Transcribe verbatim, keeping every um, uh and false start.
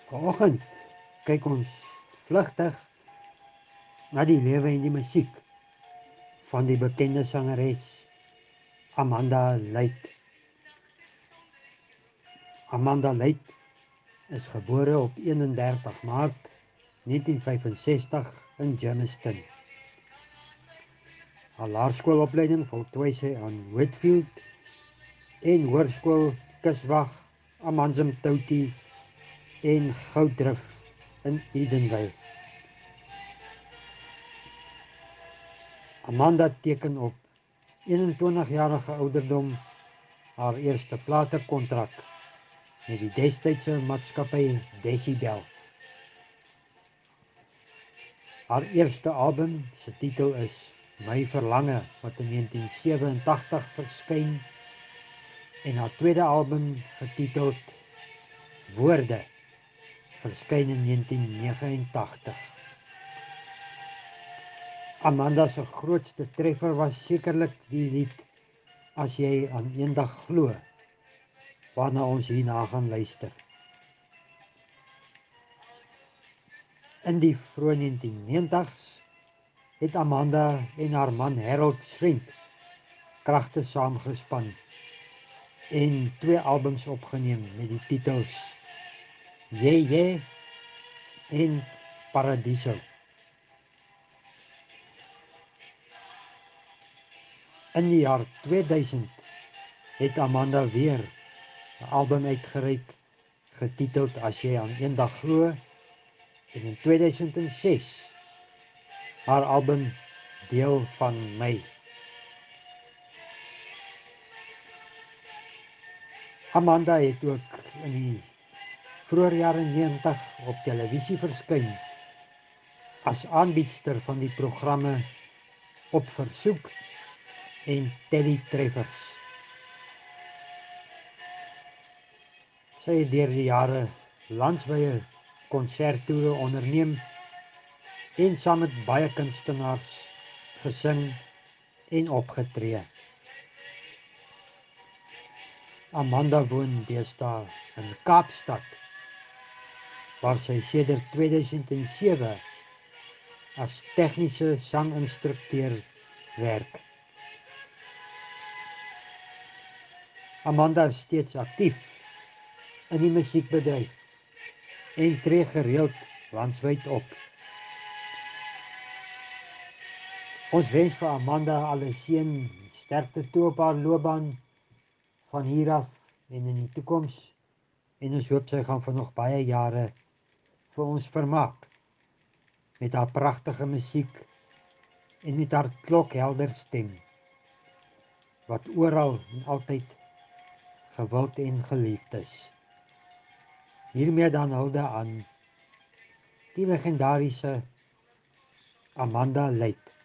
Vanoggend kyk ons vlugtig na die lewe en die musiek van die bekende sangeres Amanda Leigh. Amanda Leigh is gebore op eenendertig Maart negentien vyfensestig in Germiston. Haar laerskoolopleiding voltooi sy aan Whitfield en hoërskool Kiswag, Amanzimtoti en Goudrif in Edenvale. Amanda teken op eenentwintigjarige ouderdom haar eerste platekontrak met die destydse maatskappy Decibel. Haar eerste album se titel is My Verlange wat in negentien sewenentagtig verskyn en haar tweede album getiteld Woorde verskyn in negentien negenentagtig. Amanda se grootste treffer was sekerlik die lied As jy aan eendag glo, waarna ons hierna gaan luister. In die vroeë negentien negentigs het Amanda en haar man Harold Shrink kragte saamgespan en twee albums opgeneem met die titels Yeah Yeah en Paradiso. In die jaar tweeduisend het Amanda weer 'n album uitgereik getiteld As jy aan eendag glo en in tweeduisend ses haar album Deel van my. Amanda het ook in die vroeë jare negentig op televisie verskyn as aanbiedster van die programme Op Versoek en Teddy Treffers. Sy het deur die jare landwyse konserttoere onderneem en saam met baie kunstenaars gesing en opgetree. Amanda woon deesdae in Kaapstad, waar sy sedert tweeduisend sewe as tegniese sanginstrukteur werk. Amanda is steeds aktief in die musiekbedryf en tree gereeld landwyd op. Ons wens vir Amanda alle seën, sterkte toe op haar loopbaan van hier af en in die toekoms, en ons hoop sy gaan vir nog baie jare vir ons vermaak met haar pragtige musiek en met haar klokhelder stem wat oral en altyd gewild en geliefd is. Hiermee dan hulde aan die legendariese Amanda Leigh.